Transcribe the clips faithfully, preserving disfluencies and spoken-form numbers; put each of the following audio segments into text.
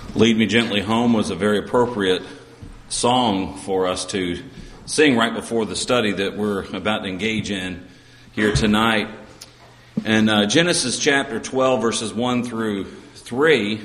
Lead Me Gently Home was a very appropriate song for us to sing right before the study that we're about to engage in here tonight. And uh, Genesis chapter twelve, verses one through three,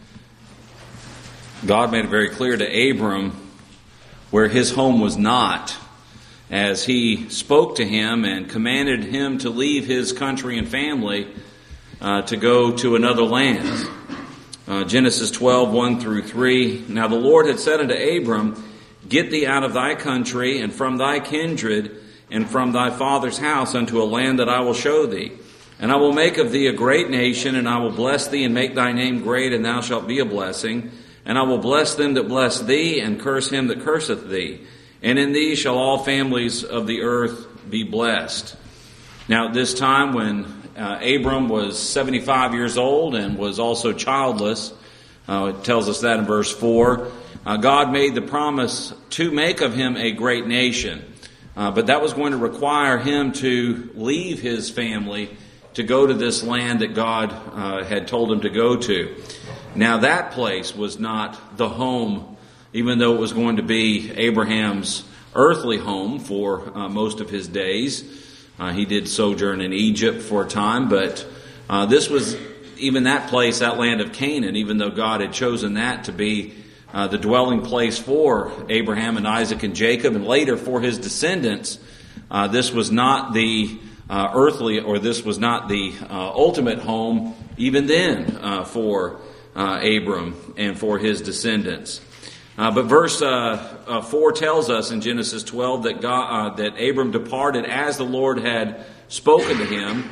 God made it very clear to Abram where his home was not, as he spoke to him and commanded him to leave his country and family uh, to go to another land. Uh, Genesis twelve, one through three. Now the Lord had said unto Abram, Get thee out of thy country, and from thy kindred, and from thy father's house, unto a land that I will show thee. And I will make of thee a great nation, and I will bless thee, and make thy name great, and thou shalt be a blessing. And I will bless them that bless thee, and curse him that curseth thee. And in thee shall all families of the earth be blessed. Now at this time when Uh, Abram was seventy-five years old and was also childless. Uh, it tells us that in verse four. Uh, God made the promise to make of him a great nation. Uh, but that was going to require him to leave his family to go to this land that God uh, had told him to go to. Now that place was not the home, even though it was going to be Abraham's earthly home for uh, most of his days. Uh, he did sojourn in Egypt for a time, but uh, this was even that place, that land of Canaan, even though God had chosen that to be uh, the dwelling place for Abraham and Isaac and Jacob, and later for his descendants. Uh, this was not the uh, earthly, or this was not the uh, ultimate home, even then, uh, for uh, Abram and for his descendants. Uh, but verse uh, uh, four tells us in Genesis twelve that God, uh, that Abram departed as the Lord had spoken to him,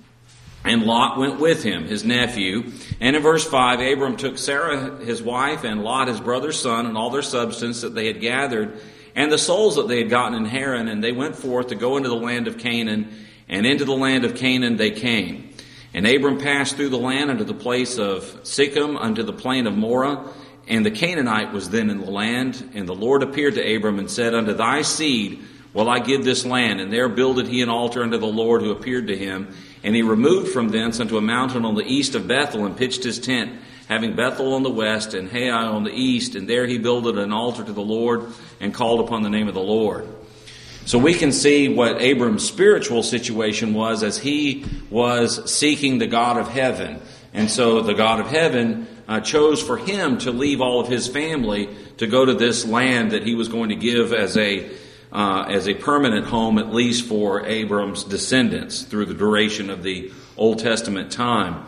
and Lot went with him, his nephew. And in verse five, Abram took Sarah his wife, and Lot his brother's son, and all their substance that they had gathered, and the souls that they had gotten in Haran, and they went forth to go into the land of Canaan, and into the land of Canaan they came. And Abram passed through the land unto the place of Sichem, unto the plain of Moreh. And the Canaanite was then in the land, and the Lord appeared to Abram and said, Unto thy seed will I give this land. And there builded he an altar unto the Lord who appeared to him. And he removed from thence unto a mountain on the east of Bethel, and pitched his tent, having Bethel on the west and Hai on the east. And there he builded an altar to the Lord, and called upon the name of the Lord. So we can see what Abram's spiritual situation was as he was seeking the God of heaven. And so the God of heaven uh, chose for him to leave all of his family to go to this land that he was going to give as a uh, as a permanent home, at least for Abram's descendants through the duration of the Old Testament time.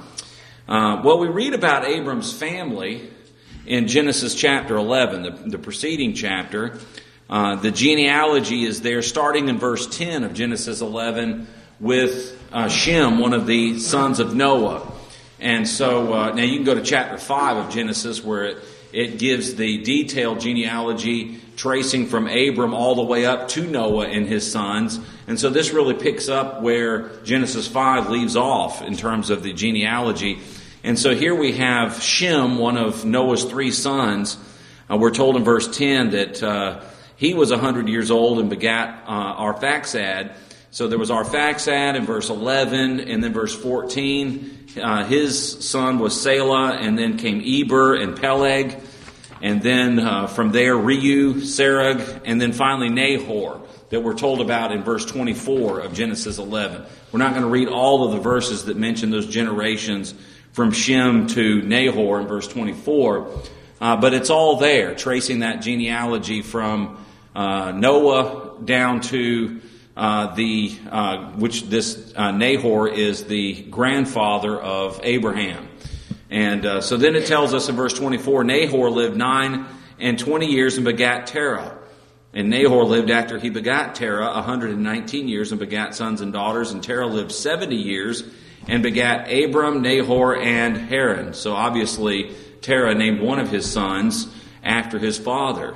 Uh, well, we read about Abram's family in Genesis chapter eleven, the, the preceding chapter. Uh, the genealogy is there starting in verse ten of Genesis eleven with uh, Shem, one of the sons of Noah. And so uh, now you can go to chapter five of Genesis where it, it gives the detailed genealogy tracing from Abram all the way up to Noah and his sons. And so this really picks up where Genesis five leaves off in terms of the genealogy. And so here we have Shem, one of Noah's three sons. Uh, we're told in verse ten that uh, he was one hundred years old and begat uh, Arphaxad. So there was Arphaxad in verse eleven, and then verse fourteen. Uh, his son was Salah, and then came Eber and Peleg, and then uh, from there Reu, Serug, and then finally Nahor that we're told about in verse twenty-four of Genesis eleven. We're not going to read all of the verses that mention those generations from Shem to Nahor in verse twenty-four, uh, but it's all there, tracing that genealogy from uh, Noah down to Uh, the uh, which this uh, Nahor is the grandfather of Abraham. And uh, so then it tells us in verse twenty-four, Nahor lived nine and twenty years and begat Terah. And Nahor lived after he begat Terah a hundred and nineteen years and begat sons and daughters. And Terah lived seventy years and begat Abram, Nahor, and Haran. So obviously Terah named one of his sons after his father,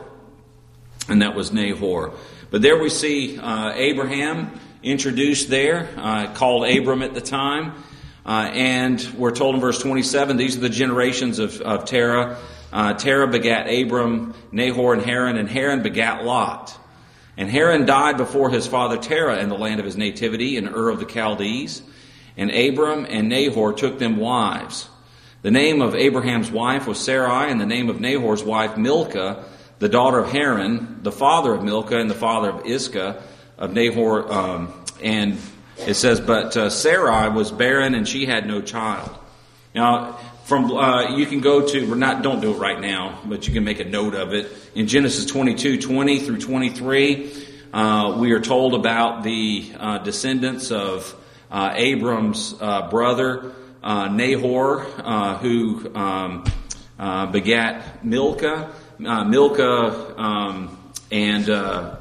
and that was Nahor. But there we see uh, Abraham introduced there, uh, called Abram at the time. Uh, and we're told in verse twenty-seven, these are the generations of, of Terah. Uh, Terah begat Abram, Nahor, and Haran, and Haran begat Lot. And Haran died before his father Terah in the land of his nativity in Ur of the Chaldees. And Abram and Nahor took them wives. The name of Abraham's wife was Sarai, and the name of Nahor's wife Milcah, the daughter of Haran, the father of Milcah and the father of Iscah of Nahor. Um, and it says, but uh, Sarai was barren and she had no child. Now, from uh, you can go to, we're not, don't do it right now, but you can make a note of it. In Genesis twenty-two, twenty through twenty-three, uh, we are told about the uh, descendants of uh, Abram's uh, brother, uh, Nahor, uh, who um, uh, begat Milcah. Uh, Milcah um, and uh,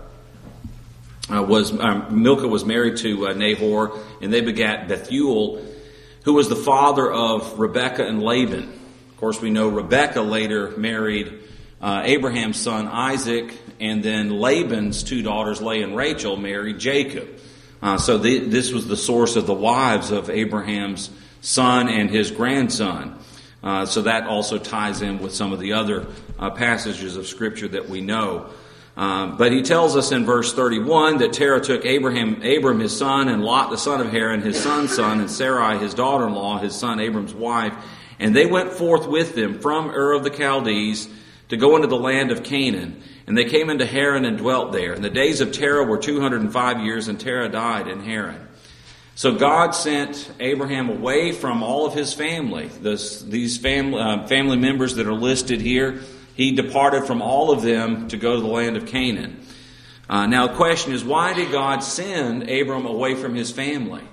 uh, was um, Milcah was married to uh, Nahor, and they begat Bethuel, who was the father of Rebekah and Laban. Of course, we know Rebekah later married uh, Abraham's son Isaac, and then Laban's two daughters, Leah and Rachel, married Jacob. Uh, so the, this was the source of the wives of Abraham's son and his grandson. Uh, so that also ties in with some of the other uh, passages of Scripture that we know. Um, but he tells us in verse thirty-one that Terah took Abraham, Abram his son, and Lot the son of Haran his son's son, and Sarai his daughter-in-law, his son Abram's wife, and they went forth with them from Ur of the Chaldees to go into the land of Canaan. And they came into Haran and dwelt there. And the days of Terah were two hundred five years, and Terah died in Haran. So God sent Abraham away from all of his family. This, these family, uh, family members that are listed here, he departed from all of them to go to the land of Canaan. Uh, now the question is, why did God send Abram away from his family?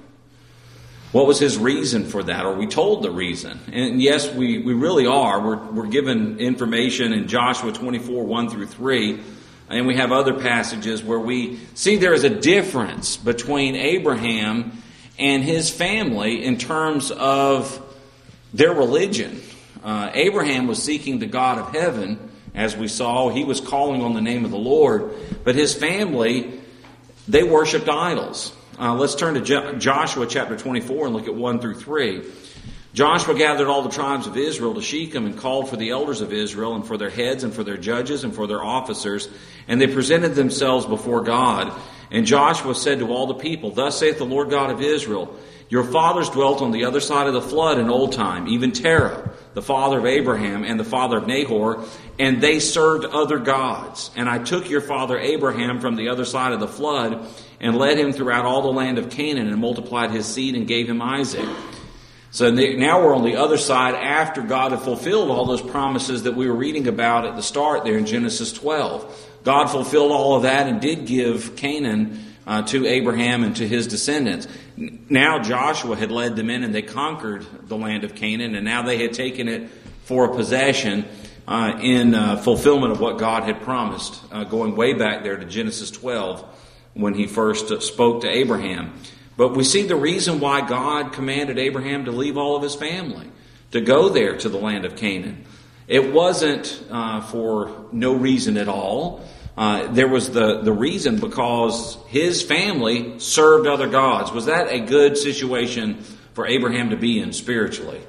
What was his reason for that? Are we told the reason? And yes, we, we really are. We're, we're given information in Joshua twenty-four, one through three. And we have other passages where we see there is a difference between Abraham and his family in terms of their religion. Uh, Abraham was seeking the God of heaven, as we saw. He was calling on the name of the Lord. But his family, they worshipped idols. Uh, let's turn to Jo- Joshua chapter twenty-four and look at one through three. Joshua gathered all the tribes of Israel to Shechem and called for the elders of Israel and for their heads and for their judges and for their officers. And they presented themselves before God. And Joshua said to all the people, Thus saith the Lord God of Israel, Your fathers dwelt on the other side of the flood in old time, even Terah, the father of Abraham and the father of Nahor, and they served other gods. And I took your father Abraham from the other side of the flood and led him throughout all the land of Canaan and multiplied his seed and gave him Isaac. So now we're on the other side after God had fulfilled all those promises that we were reading about at the start there in Genesis twelve. God fulfilled all of that and did give Canaan uh, to Abraham and to his descendants. Now Joshua had led them in and they conquered the land of Canaan, and now they had taken it for a possession uh, in uh, fulfillment of what God had promised, uh, going way back there to Genesis twelve when he first uh, spoke to Abraham. But we see the reason why God commanded Abraham to leave all of his family, to go there to the land of Canaan. It wasn't uh, for no reason at all. Uh, there was the, the reason because his family served other gods. Was that a good situation for Abraham to be in spiritually?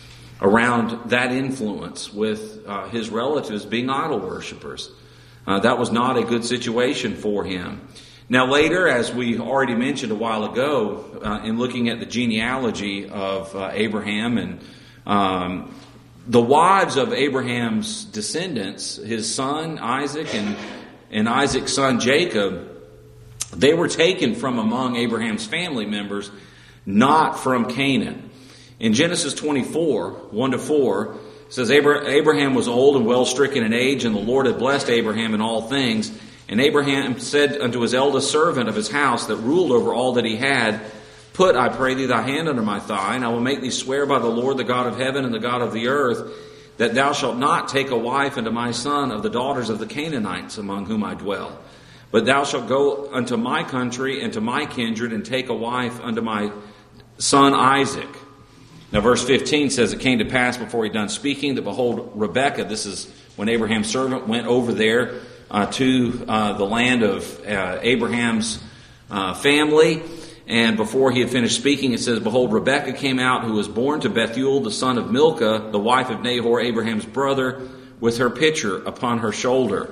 Around that influence with uh, his relatives being idol worshipers. Uh, that was not a good situation for him. Now later, as we already mentioned a while ago, uh, in looking at the genealogy of uh, Abraham and um, the wives of Abraham's descendants, his son Isaac and, and Isaac's son Jacob, they were taken from among Abraham's family members, not from Canaan. In Genesis twenty-four, one to four, it says, Abraham was old and well stricken in age, and the Lord had blessed Abraham in all things. And Abraham said unto his eldest servant of his house that ruled over all that he had, Put, I pray thee, thy hand under my thigh, and I will make thee swear by the Lord, the God of heaven and the God of the earth, that thou shalt not take a wife unto my son of the daughters of the Canaanites among whom I dwell. But thou shalt go unto my country and to my kindred, and take a wife unto my son Isaac. Now verse fifteen says, It came to pass before he done speaking, that behold, Rebekah, this is when Abraham's servant went over there uh, to uh, the land of uh, Abraham's uh, family. And before he had finished speaking, it says, Behold, Rebekah came out, who was born to Bethuel, the son of Milcah, the wife of Nahor, Abraham's brother, with her pitcher upon her shoulder.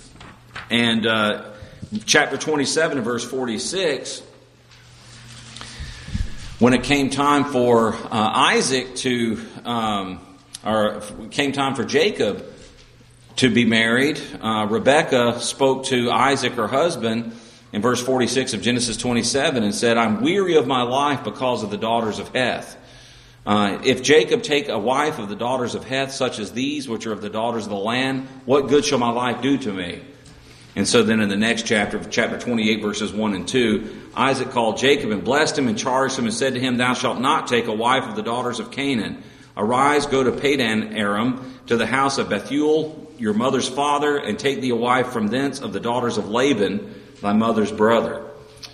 And uh, chapter twenty-seven, verse forty-six, when it came time for uh, Isaac to um, or came time for Jacob to be married, uh, Rebekah spoke to Isaac, her husband, in verse forty-six of Genesis twenty-seven, and said, "I'm weary of my life because of the daughters of Heth. Uh, if Jacob take a wife of the daughters of Heth, such as these, which are of the daughters of the land, what good shall my life do to me?" And so then in the next chapter, chapter twenty-eight, verses one and two, Isaac called Jacob and blessed him and charged him and said to him, "Thou shalt not take a wife of the daughters of Canaan. Arise, go to Padan Aram, to the house of Bethuel, your mother's father, and take thee a wife from thence of the daughters of Laban, thy mother's brother."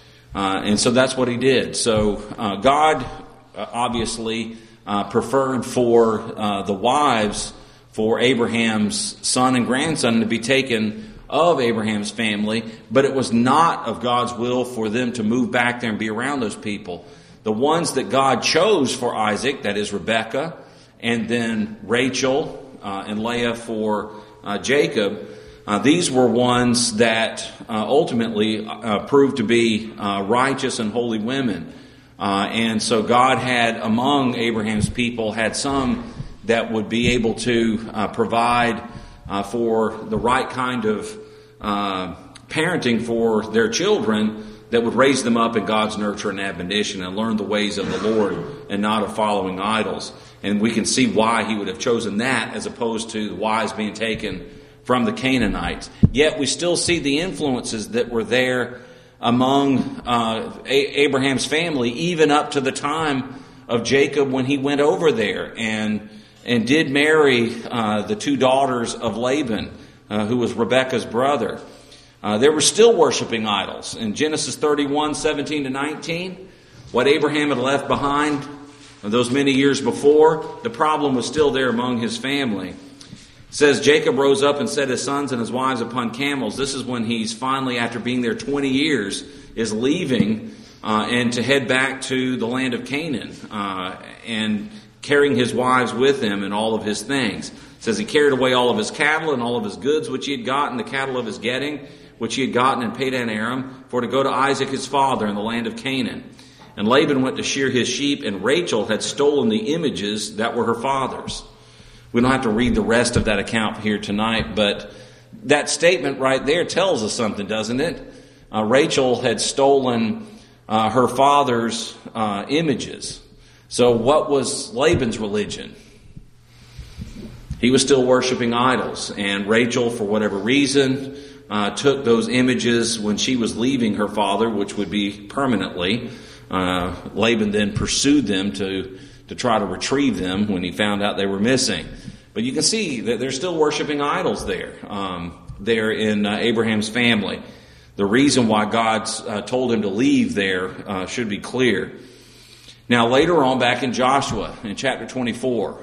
Uh, and so that's what he did. So uh, God uh, obviously uh, preferred for uh, the wives for Abraham's son and grandson to be taken of Abraham's family, but it was not of God's will for them to move back there and be around those people. The ones that God chose for Isaac, that is Rebekah, and then Rachel uh, and Leah for uh, Jacob, uh, these were ones that uh, ultimately uh, proved to be uh, righteous and holy women. Uh, and so God had, among Abraham's people, had some that would be able to uh, provide uh, for the right kind of uh, parenting for their children that would raise them up in God's nurture and admonition and learn the ways of the Lord and not of following idols. And we can see why he would have chosen that as opposed to the wives being taken from the Canaanites. Yet we still see the influences that were there among uh, A- Abraham's family, even up to the time of Jacob when he went over there and and did marry uh, the two daughters of Laban, uh, who was Rebekah's brother. Uh, they were still worshiping idols. In Genesis thirty-one, seventeen to nineteen, what Abraham had left behind those many years before, the problem was still there among his family. It says, Jacob rose up and set his sons and his wives upon camels. This is when he's finally, after being there twenty years, is leaving uh, and to head back to the land of Canaan uh, and carrying his wives with him and all of his things. It says he carried away all of his cattle and all of his goods which he had gotten, the cattle of his getting, which he had gotten in Padan Aram, for to go to Isaac his father in the land of Canaan. And Laban went to shear his sheep, and Rachel had stolen the images that were her father's. We don't have to read the rest of that account here tonight, but that statement right there tells us something, doesn't it? Uh, Rachel had stolen uh, her father's uh, images. So what was Laban's religion? He was still worshiping idols, and Rachel, for whatever reason, uh, took those images when she was leaving her father, which would be permanently. Uh, Laban then pursued them to, to try to retrieve them when he found out they were missing. But you can see that they're still worshiping idols there, um, there in uh, Abraham's family. The reason why God uh, told him to leave there uh, should be clear. Now later on, back in Joshua, in chapter twenty-four,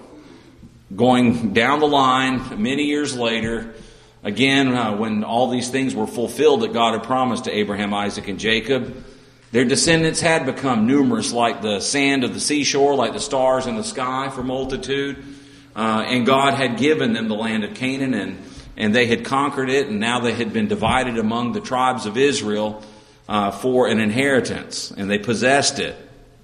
going down the line many years later, again, uh, when all these things were fulfilled that God had promised to Abraham, Isaac, and Jacob, their descendants had become numerous, like the sand of the seashore, like the stars in the sky for multitude. Uh, and God had given them the land of Canaan, and, and they had conquered it, and now they had been divided among the tribes of Israel uh, for an inheritance, and they possessed it.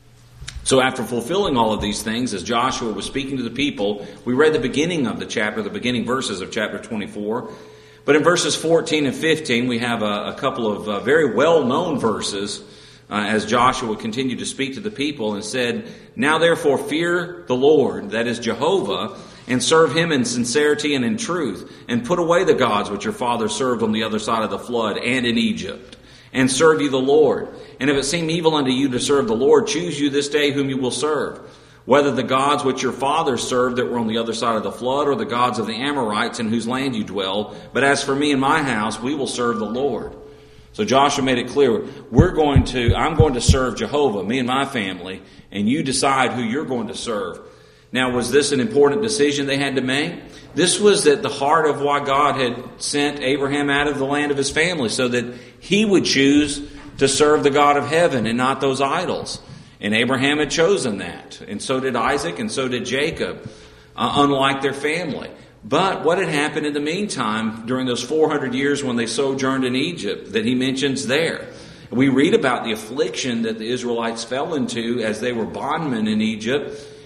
So after fulfilling all of these things, as Joshua was speaking to the people, we read the beginning of the chapter, the beginning verses of chapter twenty-four. But in verses fourteen and fifteen, we have a, a couple of uh, very well-known verses uh, as Joshua continued to speak to the people and said, "Now therefore fear the Lord," that is Jehovah, "and serve him in sincerity and in truth, and put away the gods which your fathers served on the other side of the flood and in Egypt, and serve you the Lord. And if it seem evil unto you to serve the Lord, choose you this day whom you will serve, whether the gods which your fathers served that were on the other side of the flood, or the gods of the Amorites in whose land you dwell. But as for me and my house, we will serve the Lord." So Joshua made it clear, we're going to, I'm going to serve Jehovah, me and my family, and you decide who you're going to serve. Now, was this an important decision they had to make? This was at the heart of why God had sent Abraham out of the land of his family, so that he would choose to serve the God of heaven and not those idols. And Abraham had chosen that. And so did Isaac, and so did Jacob, uh, unlike their family. But what had happened in the meantime during those four hundred years when they sojourned in Egypt that he mentions there? We read about the affliction that the Israelites fell into as they were bondmen in Egypt.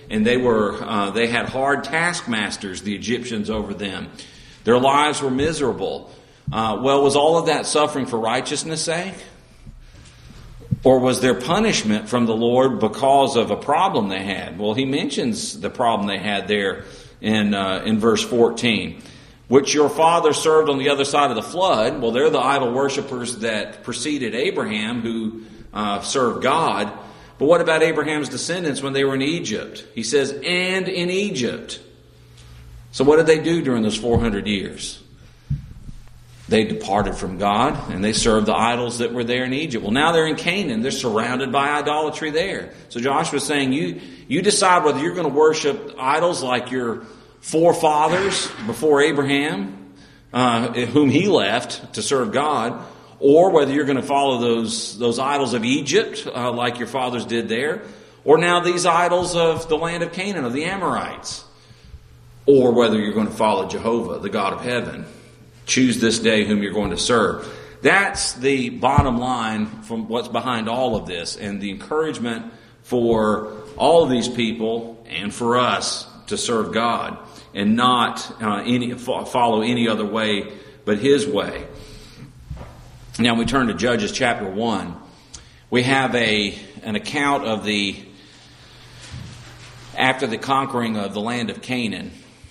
and they were uh, they had hard taskmasters, the Egyptians, over them. Their lives were miserable. Uh, well, was all of that suffering for righteousness' sake? Or was there punishment from the Lord because of a problem they had? Well, he mentions the problem they had there in uh, in verse fourteen. Which your father served on the other side of the flood. Well, they're the idol worshippers that preceded Abraham, who uh, served God. But what about Abraham's descendants when they were in Egypt? He says, and in Egypt. So what did they do during those four hundred years? They departed from God, and they served the idols that were there in Egypt. Well, now they're in Canaan. They're surrounded by idolatry there. So Joshua's saying, you, you decide whether you're going to worship idols like your forefathers before Abraham, uh, whom he left to serve God, or whether you're going to follow those, those idols of Egypt, uh, like your fathers did there, or now these idols of the land of Canaan, of the Amorites, or whether you're going to follow Jehovah, the God of heaven. Choose this day whom you're going to serve. That's the bottom line from what's behind all of this, and the encouragement for all of these people and for us to serve God and not uh, any follow any other way but His way. Now we turn to Judges chapter one. We have a an account of the after the conquering of the land of Canaan,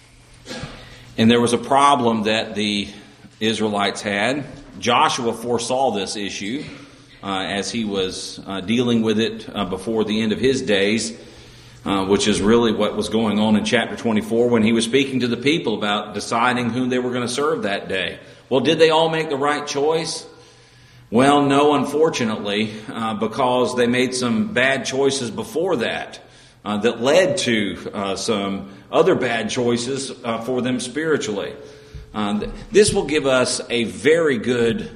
and there was a problem that the Israelites had. Joshua foresaw this issue uh, as he was uh, dealing with it uh, before the end of his days, uh, which is really what was going on in chapter twenty-four when he was speaking to the people about deciding whom they were going to serve that day. Well, did they all make the right choice? Well, no, unfortunately, uh, because they made some bad choices before that uh, that led to uh, some other bad choices uh, for them spiritually. Uh, this will give us a very good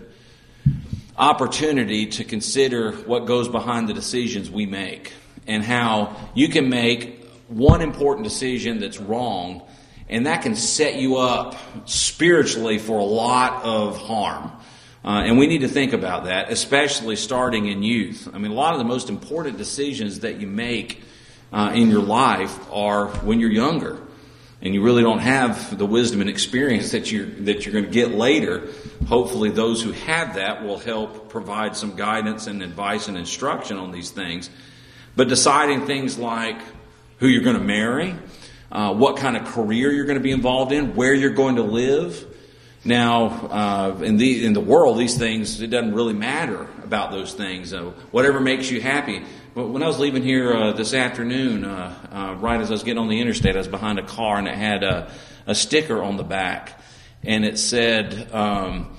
opportunity to consider what goes behind the decisions we make and how you can make one important decision that's wrong, and that can set you up spiritually for a lot of harm. Uh, and we need to think about that, especially starting in youth. I mean, a lot of the most important decisions that you make uh, in your life are when you're younger. And you really don't have the wisdom and experience that you're, that you're going to get later. Hopefully those who have that will help provide some guidance and advice and instruction on these things. But deciding things like who you're going to marry, uh, what kind of career you're going to be involved in, where you're going to live. Now, uh, in the in the world, these things, it doesn't really matter about those things. Uh, whatever makes you happy. But when I was leaving here uh, this afternoon, uh, uh, right as I was getting on the interstate, I was behind a car and it had a, a sticker on the back. And it said, um,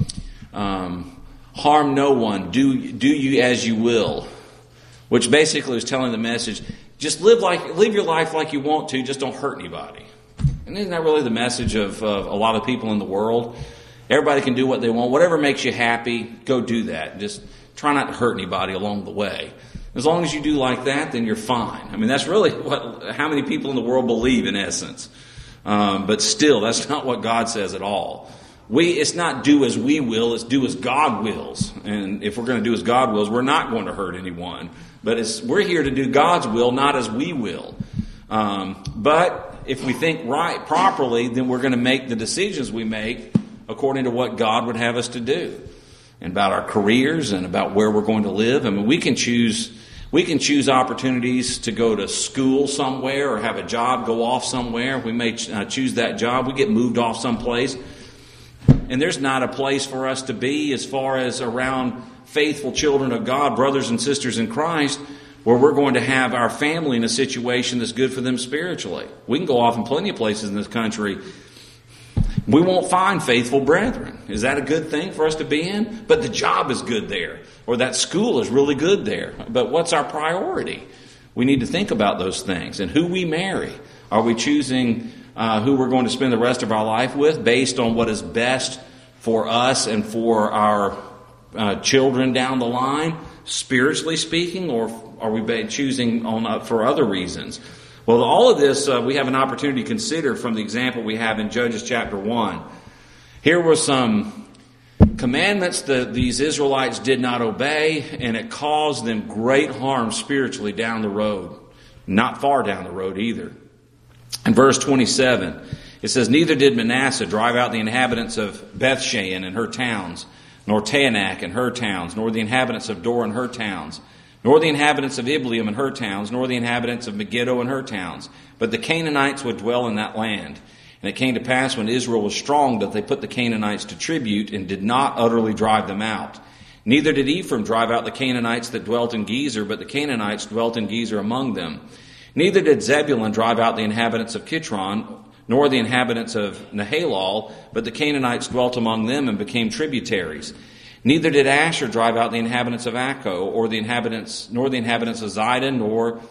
um, harm no one, do, do you as you will. Which basically was telling the message, just live like live your life like you want to, just don't hurt anybody. And isn't that really the message of, of a lot of people in the world? Everybody can do what they want. Whatever makes you happy, go do that. Just try not to hurt anybody along the way. As long as you do like that, then you're fine. I mean, that's really what how many people in the world believe in essence. Um, but still, that's not what God says at all. We It's not do as we will, it's do as God wills. And if we're going to do as God wills, we're not going to hurt anyone. But it's, we're here to do God's will, not as we will. Um, but if we think right, properly, then we're going to make the decisions we make according to what God would have us to do. And about our careers and about where we're going to live. I mean, we can choose we can choose opportunities to go to school somewhere or have a job go off somewhere. We may uh, choose that job. We get moved off someplace. And there's not a place for us to be as far as around faithful children of God, brothers and sisters in Christ, where we're going to have our family in a situation that's good for them spiritually. We can go off in plenty of places in this country. We won't find faithful brethren. Is that a good thing for us to be in? But the job is good there. Or that school is really good there. But what's our priority? We need to think about those things. And who we marry. Are we choosing uh, who we're going to spend the rest of our life with based on what is best for us and for our uh, children down the line, spiritually speaking? Or are we choosing on uh, for other reasons? Well, all of this uh, we have an opportunity to consider from the example we have in Judges chapter one. Here were some commandments that these Israelites did not obey, and it caused them great harm spiritually down the road. Not far down the road either. In verse twenty-seven, it says, "Neither did Manasseh drive out the inhabitants of Bethshean and her towns, nor Taanach and her towns, nor the inhabitants of Dor and her towns, nor the inhabitants of Ibleam and her towns, nor the inhabitants of Megiddo and her towns. But the Canaanites would dwell in that land. And it came to pass when Israel was strong that they put the Canaanites to tribute and did not utterly drive them out. Neither did Ephraim drive out the Canaanites that dwelt in Gezer, but the Canaanites dwelt in Gezer among them. Neither did Zebulun drive out the inhabitants of Kitron, nor the inhabitants of Nahalal, but the Canaanites dwelt among them and became tributaries. Neither did Asher drive out the inhabitants of Akko, or the inhabitants, nor the inhabitants of Zidon, nor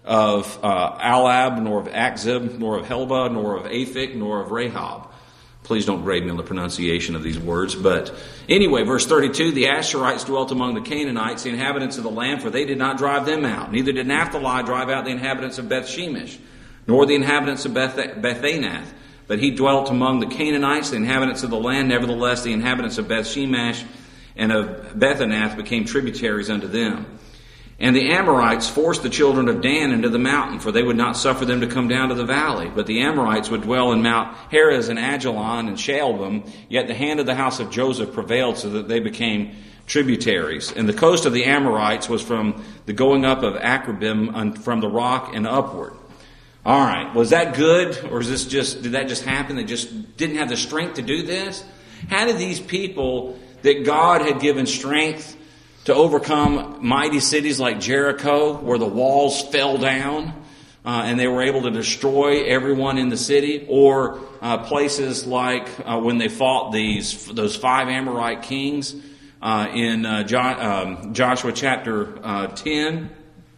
of uh, Alab, nor of Akzib, nor of Helba, nor of Aphik, nor of Rahab." Please don't grade me on the pronunciation of these words. But anyway, verse thirty-two, "The Asherites dwelt among the Canaanites, the inhabitants of the land, for they did not drive them out. Neither did Naphtali drive out the inhabitants of Beth Shemesh, nor the inhabitants of Beth, Bethanath. But he dwelt among the Canaanites, the inhabitants of the land. Nevertheless, the inhabitants of Beth Shemesh and of Bethanath became tributaries unto them. And the Amorites forced the children of Dan into the mountain, for they would not suffer them to come down to the valley. But the Amorites would dwell in Mount Heres and Ajalon and Shalbim. Yet the hand of the house of Joseph prevailed, so that they became tributaries. And the coast of the Amorites was from the going up of Akrabim, from the rock and upward." All right, was that good, or is this just did that just happen? They just didn't have the strength to do this? How did these people that God had given strength to overcome mighty cities like Jericho, where the walls fell down uh, and they were able to destroy everyone in the city, or uh, places like uh, when they fought these those five Amorite kings uh, in uh, jo- um, Joshua chapter uh, ten,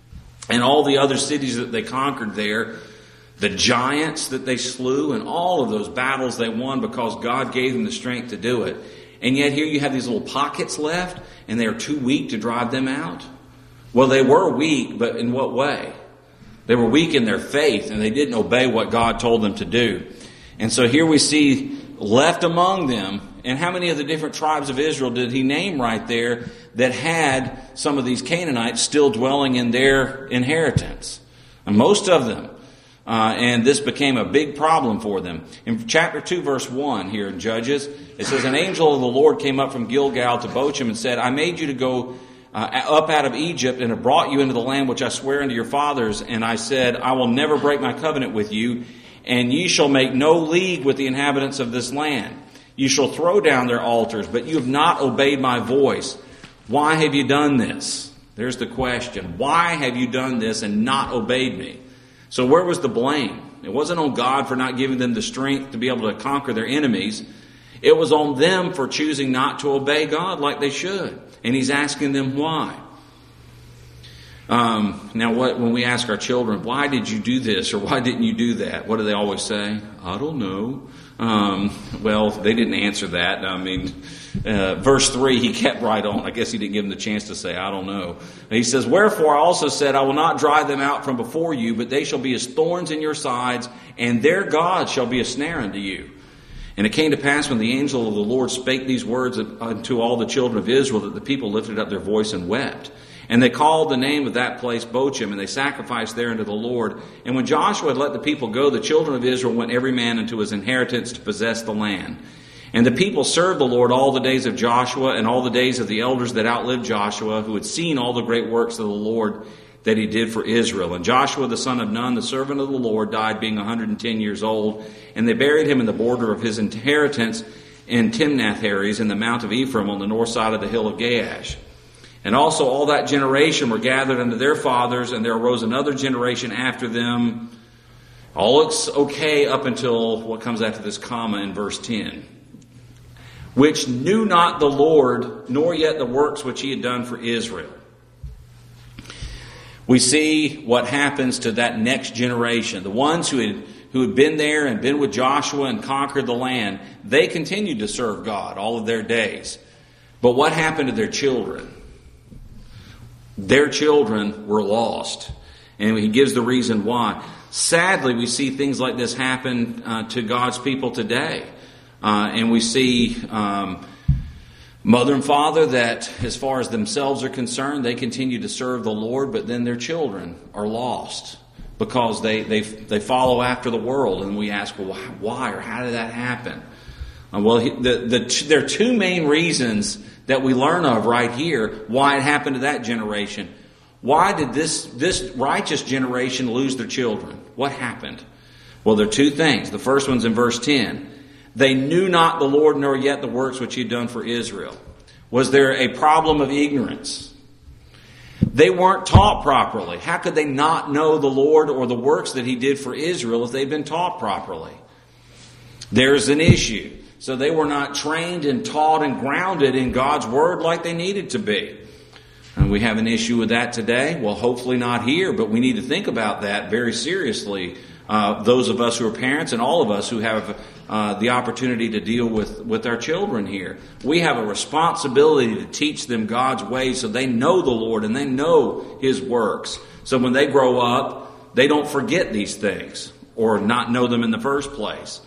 and all the other cities that they conquered there, the giants that they slew, and all of those battles they won because God gave them the strength to do it. And yet here you have these little pockets left, and they are too weak to drive them out. Well, they were weak, but in what way? They were weak in their faith, and they didn't obey what God told them to do. And so here we see left among them, and how many of the different tribes of Israel did he name right there that had some of these Canaanites still dwelling in their inheritance? And most of them. Uh, and this became a big problem for them. In chapter two, verse one here in Judges, it says, "An angel of the Lord came up from Gilgal to Bochim and said, I made you to go uh, up out of Egypt and have brought you into the land which I swear unto your fathers. And I said, I will never break my covenant with you, and ye shall make no league with the inhabitants of this land. You shall throw down their altars, but you have not obeyed my voice. Why have you done this?" There's the question. Why have you done this and not obeyed me? So where was the blame? It wasn't on God for not giving them the strength to be able to conquer their enemies. It was on them for choosing not to obey God like they should. And he's asking them why. Um, now, what, when we ask our children, why did you do this or why didn't you do that? What do they always say? I don't know. Um, well, they didn't answer that. I mean, uh, verse three, he kept right on. I guess he didn't give them the chance to say, I don't know. And he says, "Wherefore I also said, I will not drive them out from before you, but they shall be as thorns in your sides, and their God shall be a snare unto you. And it came to pass when the angel of the Lord spake these words unto all the children of Israel, that the people lifted up their voice and wept. And they called the name of that place Bochim, and they sacrificed there unto the Lord. And when Joshua had let the people go, the children of Israel went every man unto his inheritance to possess the land. And the people served the Lord all the days of Joshua, and all the days of the elders that outlived Joshua, who had seen all the great works of the Lord that he did for Israel. And Joshua the son of Nun, the servant of the Lord, died being one hundred ten years old. And they buried him in the border of his inheritance in Timnath-Heres, in the mount of Ephraim, on the north side of the hill of Gaash. And also all that generation were gathered unto their fathers, and there arose another generation after them." All looks okay up until what comes after this comma in verse ten. "Which knew not the Lord, nor yet the works which he had done for Israel." We see what happens to that next generation. The ones who had, who had been there and been with Joshua and conquered the land, they continued to serve God all of their days. But what happened to their children? Their children were lost. And he gives the reason why. Sadly, we see things like this happen uh, to God's people today. Uh, and we see um, mother and father that, as far as themselves are concerned, they continue to serve the Lord, but then their children are lost because they, they, they follow after the world. And we ask, well, why or how did that happen? Uh, well, the, the, there are two main reasons that we learn of right here why it happened to that generation. Why did this, this righteous generation lose their children? What happened? Well, there are two things. The first one's in verse ten. They knew not the Lord, nor yet the works which he had done for Israel. Was there a problem of ignorance? They weren't taught properly. How could they not know the Lord or the works that he did for Israel if they'd been taught properly? There's an issue. So they were not trained and taught and grounded in God's word like they needed to be. And we have an issue with that today. Well, hopefully not here, but we need to think about that very seriously. Uh, those of us who are parents and all of us who have uh, the opportunity to deal with, with our children here. We have a responsibility to teach them God's ways so they know the Lord and they know his works. So when they grow up, they don't forget these things or not know them in the first place.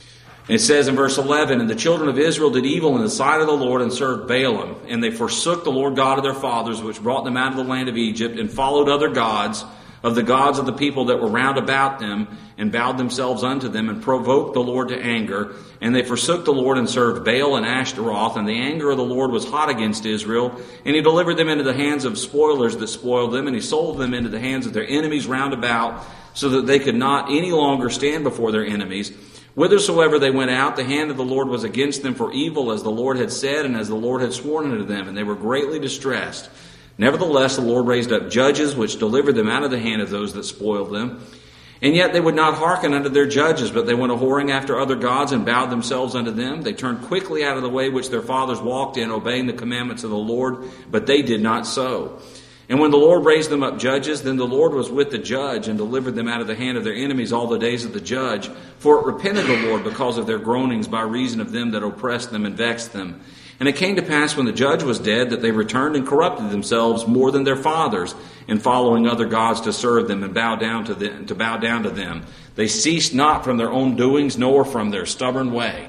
It says in verse eleven, and the children of Israel did evil in the sight of the Lord and served Balaam. And they forsook the Lord God of their fathers, which brought them out of the land of Egypt, and followed other gods of the gods of the people that were round about them, and bowed themselves unto them, and provoked the Lord to anger. And they forsook the Lord and served Baal and Ashtaroth. And the anger of the Lord was hot against Israel. And he delivered them into the hands of spoilers that spoiled them. And he sold them into the hands of their enemies round about, so that they could not any longer stand before their enemies. Whithersoever they went out, the hand of the Lord was against them for evil, as the Lord had said, and as the Lord had sworn unto them. And they were greatly distressed. Nevertheless, the Lord raised up judges, which delivered them out of the hand of those that spoiled them. And yet they would not hearken unto their judges, but they went a-whoring after other gods, and bowed themselves unto them. They turned quickly out of the way which their fathers walked in, obeying the commandments of the Lord, but they did not so. And when the Lord raised them up judges, then the Lord was with the judge, and delivered them out of the hand of their enemies all the days of the judge. For it repented the Lord because of their groanings, by reason of them that oppressed them and vexed them. And it came to pass, when the judge was dead, that they returned and corrupted themselves more than their fathers, in following other gods to serve them and bow down to them, to bow down to them. They ceased not from their own doings, nor from their stubborn way.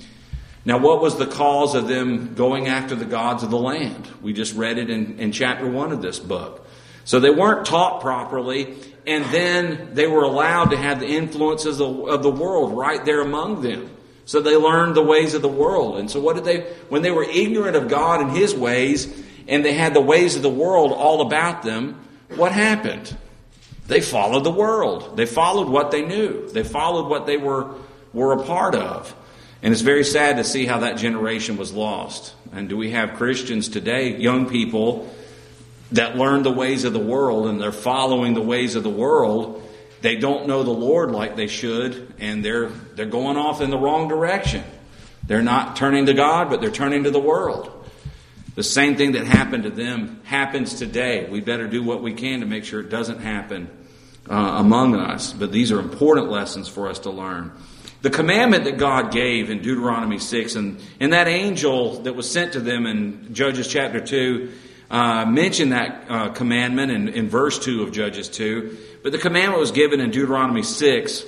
Now, what was the cause of them going after the gods of the land? We just read it in, in chapter one of this book. So they weren't taught properly, and then they were allowed to have the influences of, of the world right there among them. So they learned the ways of the world. And so what did they, when they were ignorant of God and his ways, and they had the ways of the world all about them, what happened? They followed the world. They followed what they knew. They followed what they were, were a part of. And it's very sad to see how that generation was lost. And do we have Christians today, young people, that learn the ways of the world, and they're following the ways of the world? They don't know the Lord like they should, and they're they're going off in the wrong direction. They're not turning to God, but they're turning to the world. The same thing that happened to them happens today. We better do what we can to make sure it doesn't happen uh, among us. But these are important lessons for us to learn. The commandment that God gave in Deuteronomy six, and, and that angel that was sent to them in Judges chapter two, uh, mentioned that uh, commandment in, in verse two of Judges two. But the commandment was given in Deuteronomy six,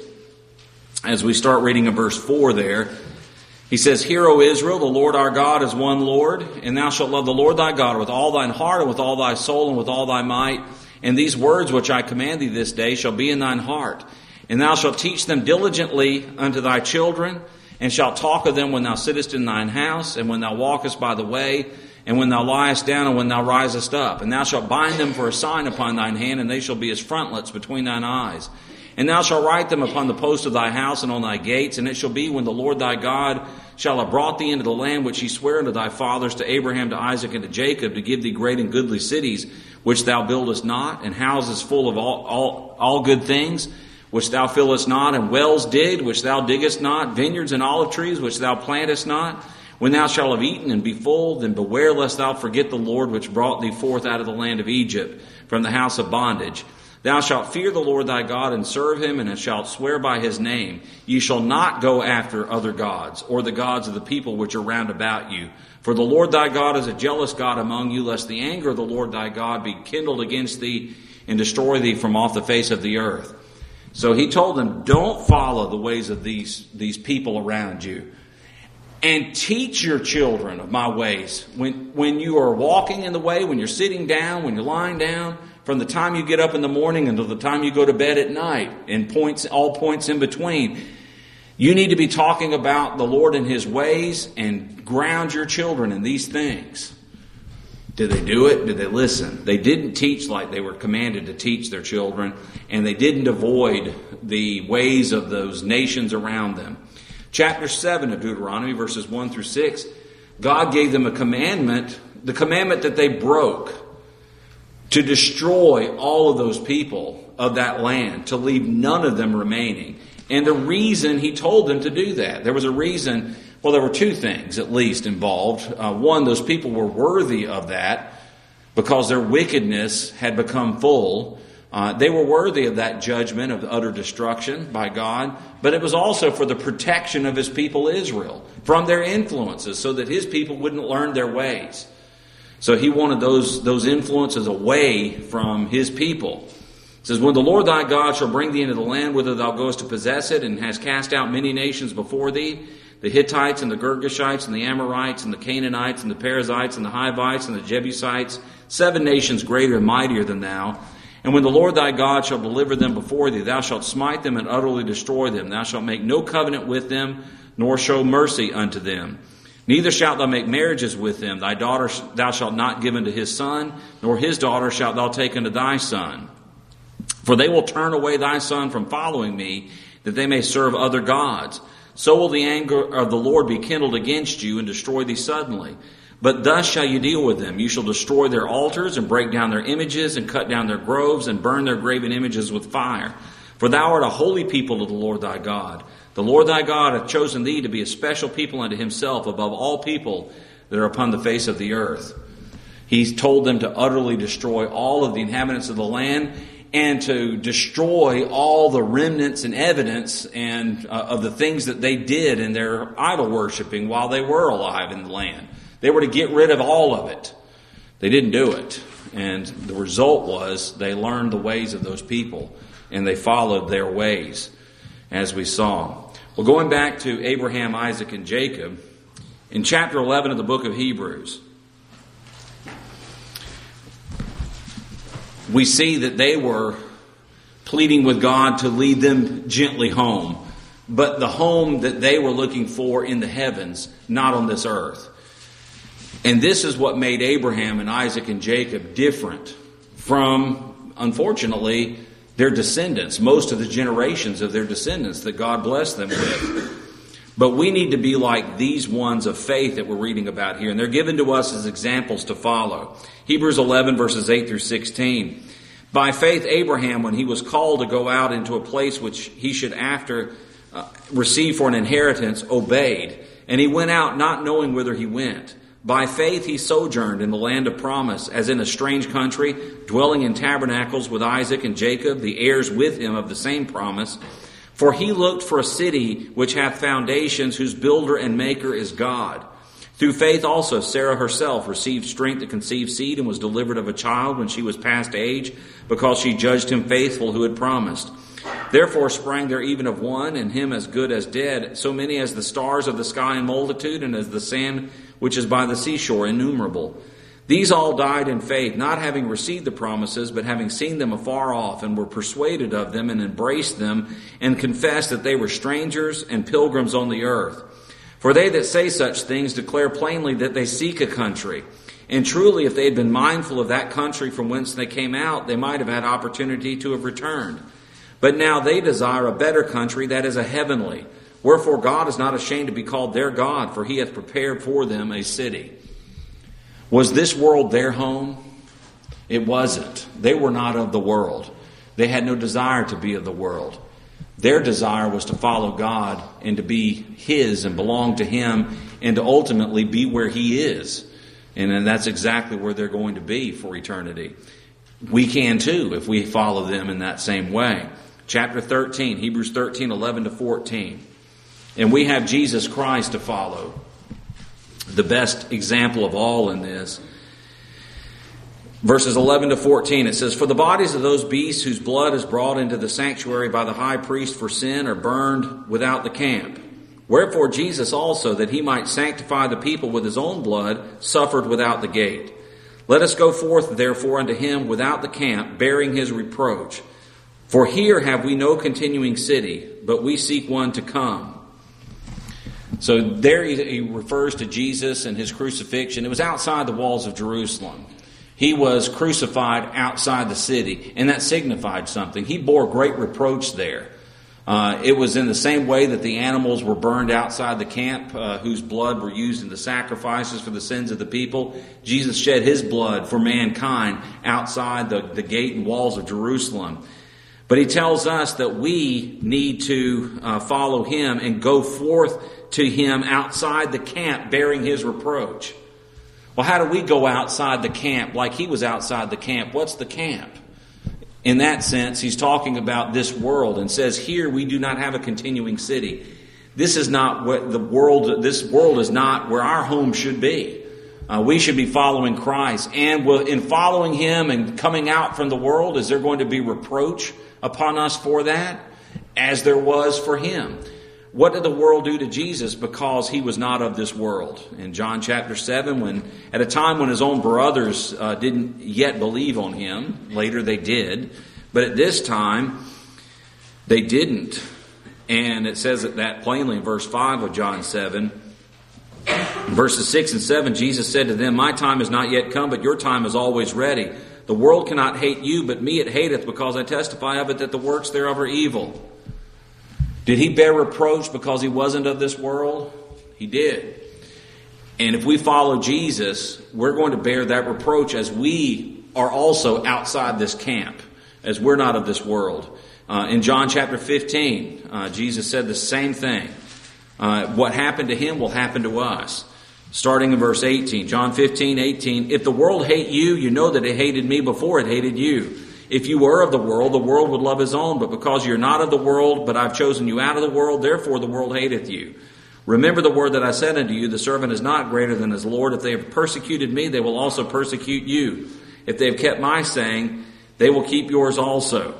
as we start reading in verse four there. He says, Hear, O Israel, the Lord our God is one Lord, and thou shalt love the Lord thy God with all thine heart, and with all thy soul, and with all thy might. And these words which I command thee this day shall be in thine heart. And thou shalt teach them diligently unto thy children, and shalt talk of them when thou sittest in thine house, and when thou walkest by the way, and when thou liest down, and when thou risest up. And thou shalt bind them for a sign upon thine hand, and they shall be as frontlets between thine eyes. And thou shalt write them upon the posts of thy house and on thy gates. And it shall be, when the Lord thy God shall have brought thee into the land which he sware unto thy fathers, to Abraham, to Isaac, and to Jacob, to give thee great and goodly cities, which thou buildest not, and houses full of all, all, all good things, which thou fillest not, and wells digged, which thou diggest not, vineyards and olive trees, which thou plantest not. When thou shalt have eaten and be full, then beware lest thou forget the Lord, which brought thee forth out of the land of Egypt, from the house of bondage. Thou shalt fear the Lord thy God, and serve him, and shalt swear by his name. Ye shall not go after other gods, or the gods of the people which are round about you. For the Lord thy God is a jealous God among you, lest the anger of the Lord thy God be kindled against thee, and destroy thee from off the face of the earth. So he told them, don't follow the ways of these, these people around you. And teach your children of my ways. When, when you are walking in the way, when you're sitting down, when you're lying down, from the time you get up in the morning until the time you go to bed at night, and points, all points in between. You need to be talking about the Lord and His ways and ground your children in these things. Did they do it? Did they listen? They didn't teach like they were commanded to teach their children, and they didn't avoid the ways of those nations around them. Chapter seven of Deuteronomy, verses one through six, God gave them a commandment, the commandment that they broke, to destroy all of those people of that land, to leave none of them remaining. And the reason He told them to do that, there was a reason. Well, there were two things at least involved. Uh, one, those people were worthy of that because their wickedness had become full. Uh, they were worthy of that judgment of utter destruction by God. But it was also for the protection of His people Israel from their influences, so that His people wouldn't learn their ways. So He wanted those, those influences away from His people. It says, when the Lord thy God shall bring thee into the land whither thou goest to possess it, and has cast out many nations before thee, the Hittites and the Girgashites and the Amorites and the Canaanites and the Perizzites and the Hivites and the Jebusites, seven nations greater and mightier than thou. And when the Lord thy God shall deliver them before thee, thou shalt smite them and utterly destroy them. Thou shalt make no covenant with them, nor show mercy unto them. Neither shalt thou make marriages with them. Thy daughter thou shalt not give unto his son, nor his daughter shalt thou take unto thy son. For they will turn away thy son from following me, that they may serve other gods. So will the anger of the Lord be kindled against you and destroy thee suddenly. But thus shall you deal with them. You shall destroy their altars and break down their images and cut down their groves and burn their graven images with fire. For thou art a holy people to the Lord thy God. The Lord thy God hath chosen thee to be a special people unto Himself above all people that are upon the face of the earth. He's told them to utterly destroy all of the inhabitants of the land, and to destroy all the remnants and evidence and uh, of the things that they did in their idol worshiping while they were alive in the land. They were to get rid of all of it. They didn't do it. And the result was they learned the ways of those people, and they followed their ways, as we saw. Well, going back to Abraham, Isaac, and Jacob, in chapter eleven of the book of Hebrews, we see that they were pleading with God to lead them gently home, but the home that they were looking for in the heavens, not on this earth. And this is what made Abraham and Isaac and Jacob different from, unfortunately, their descendants, most of the generations of their descendants that God blessed them with. But we need to be like these ones of faith that we're reading about here. And they're given to us as examples to follow. Hebrews eleven, verses eight through sixteen. By faith, Abraham, when he was called to go out into a place which he should after uh, receive for an inheritance, obeyed. And he went out not knowing whither he went. By faith he sojourned in the land of promise, as in a strange country, dwelling in tabernacles with Isaac and Jacob, the heirs with him of the same promise. For he looked for a city which hath foundations, whose builder and maker is God. Through faith also Sarah herself received strength to conceive seed, and was delivered of a child when she was past age, because she judged him faithful who had promised. Therefore sprang there even of one, and him as good as dead, so many as the stars of the sky in multitude, and as the sand which is by the seashore innumerable. These all died in faith, not having received the promises, but having seen them afar off, and were persuaded of them, and embraced them, and confessed that they were strangers and pilgrims on the earth. For they that say such things declare plainly that they seek a country. And truly, if they had been mindful of that country from whence they came out, they might have had opportunity to have returned. But now they desire a better country, that is a heavenly. Wherefore God is not ashamed to be called their God, for He hath prepared for them a city. Was this world their home? It wasn't. They were not of the world. They had no desire to be of the world. Their desire was to follow God and to be His and belong to Him, and to ultimately be where He is. And that's exactly where they're going to be for eternity. We can too if we follow them in that same way. Chapter thirteen, Hebrews thirteen, eleven to fourteen. And we have Jesus Christ to follow. The best example of all in this. Verses eleven to fourteen, it says, For the bodies of those beasts whose blood is brought into the sanctuary by the high priest for sin are burned without the camp. Wherefore Jesus also, that He might sanctify the people with His own blood, suffered without the gate. Let us go forth therefore unto him without the camp, bearing his reproach. For here have we no continuing city, but we seek one to come. So there he refers to Jesus and his crucifixion. It was outside the walls of Jerusalem. He was crucified outside the city, and that signified something. He bore great reproach there. Uh, it was in the same way that the animals were burned outside the camp, uh, whose blood were used in the sacrifices for the sins of the people. Jesus shed his blood for mankind outside the, the gate and walls of Jerusalem. But he tells us that we need to uh, follow him and go forth to him outside the camp bearing his reproach. Well, how do we go outside the camp like he was outside the camp? What's the camp? In that sense, he's talking about this world and says, here we do not have a continuing city. This is not what the world, this world is not where our home should be. Uh, we should be following Christ. And in following him and coming out from the world, is there going to be reproach upon us for that? As there was for him. What did the world do to Jesus because he was not of this world? In John chapter seven, when at a time when his own brothers uh, didn't yet believe on him, later they did, but at this time they didn't. And it says that plainly in verse five of John seven. In verses six and seven, Jesus said to them, my time is not yet come, but your time is always ready. The world cannot hate you, but me it hateth, because I testify of it that the works thereof are evil. Did he bear reproach because he wasn't of this world? He did. And if we follow Jesus, we're going to bear that reproach as we are also outside this camp, as we're not of this world. Uh, in John chapter fifteen, uh, Jesus said the same thing. Uh, what happened to him will happen to us. Starting in verse eighteen, John fifteen, eighteen, if the world hate you, you know that it hated me before it hated you. If you were of the world, the world would love his own. But because you're not of the world, but I've chosen you out of the world, therefore the world hateth you. Remember the word that I said unto you, the servant is not greater than his Lord. If they have persecuted me, they will also persecute you. If they have kept my saying, they will keep yours also.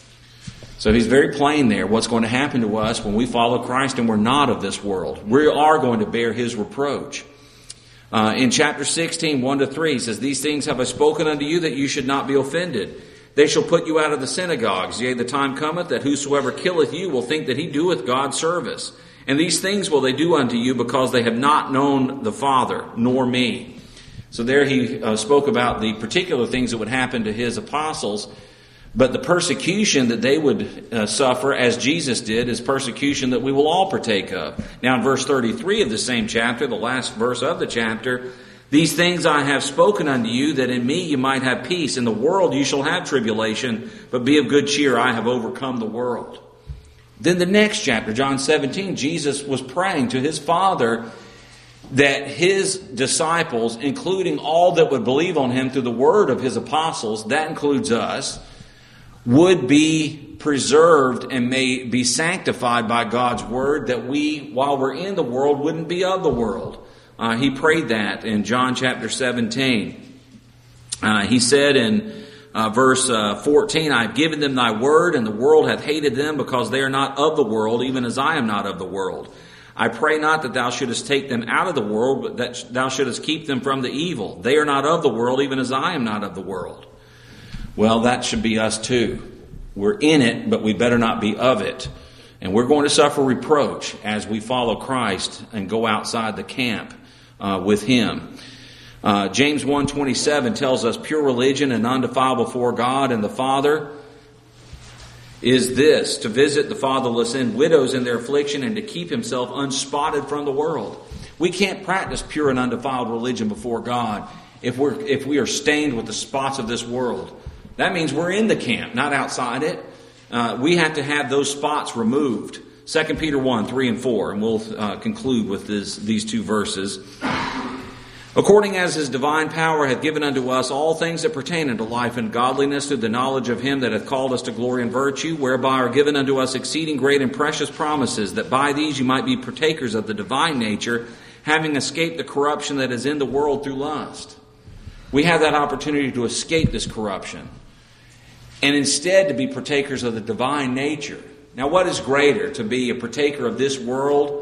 So he's very plain there what's going to happen to us when we follow Christ and we're not of this world. We are going to bear his reproach. Uh, in chapter sixteen, one to three, he says, these things have I spoken unto you that you should not be offended. They shall put you out of the synagogues. Yea, the time cometh that whosoever killeth you will think that he doeth God service. And these things will they do unto you because they have not known the Father, nor me. So there he uh, spoke about the particular things that would happen to his apostles. But the persecution that they would uh, suffer, as Jesus did, is persecution that we will all partake of. Now in verse thirty-three of the same chapter, the last verse of the chapter, these things I have spoken unto you, that in me you might have peace. In the world you shall have tribulation, but be of good cheer, I have overcome the world. Then the next chapter, John seventeen, Jesus was praying to his Father that his disciples, including all that would believe on him through the word of his apostles, that includes us, would be preserved and may be sanctified by God's word, that we, while we're in the world, wouldn't be of the world. Uh, he prayed that in John chapter seventeen. Uh, he said in uh, verse uh, fourteen, I have given them thy word, and the world hath hated them, because they are not of the world, even as I am not of the world. I pray not that thou shouldest take them out of the world, but that thou shouldest keep them from the evil. They are not of the world, even as I am not of the world. Well, that should be us too. We're in it, but we better not be of it. And we're going to suffer reproach as we follow Christ and go outside the camp uh, with him. Uh, James one twenty-seven tells us pure religion and undefiled before God and the Father is this, to visit the fatherless and widows in their affliction, and to keep himself unspotted from the world. We can't practice pure and undefiled religion before God if we're if we are stained with the spots of this world. That means we're in the camp, not outside it. Uh, we have to have those spots removed. Second Peter one, three and four, and we'll uh, conclude with this, these two verses. According as his divine power hath given unto us all things that pertain unto life and godliness, through the knowledge of him that hath called us to glory and virtue, whereby are given unto us exceeding great and precious promises, that by these you might be partakers of the divine nature, having escaped the corruption that is in the world through lust. We have that opportunity to escape this corruption, and instead to be partakers of the divine nature. Now, what is greater, to be a partaker of this world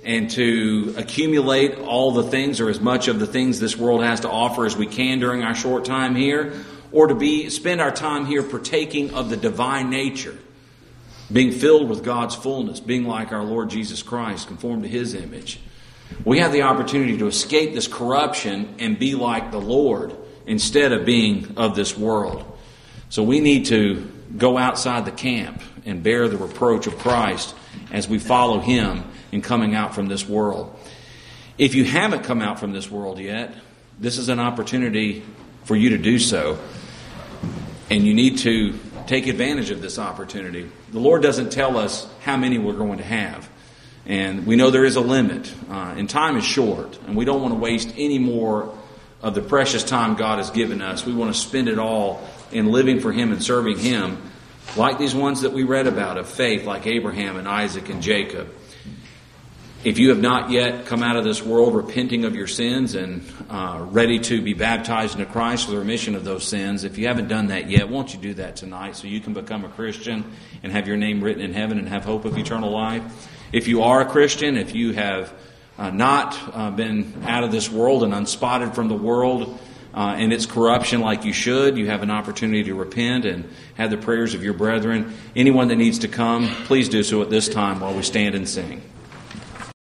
and to accumulate all the things or as much of the things this world has to offer as we can during our short time here, or to be spend our time here partaking of the divine nature, being filled with God's fullness, being like our Lord Jesus Christ, conformed to His image. We have the opportunity to escape this corruption and be like the Lord instead of being of this world. So we need to go outside the camp and bear the reproach of Christ as we follow Him in coming out from this world. If you haven't come out from this world yet, this is an opportunity for you to do so. And you need to take advantage of this opportunity. The Lord doesn't tell us how many we're going to have. And we know there is a limit. Uh, and time is short. And we don't want to waste any more of the precious time God has given us. We want to spend it all in living for Him and serving Him, like these ones that we read about of faith, like Abraham and Isaac and Jacob. If you have not yet come out of this world repenting of your sins and uh, ready to be baptized into Christ for the remission of those sins, if you haven't done that yet, won't you do that tonight so you can become a Christian and have your name written in heaven and have hope of eternal life? If you are a Christian, if you have uh, not uh, been out of this world and unspotted from the world uh, and its corruption like you should, you have an opportunity to repent and have the prayers of your brethren. Anyone that needs to come, please do so at this time while we stand and sing.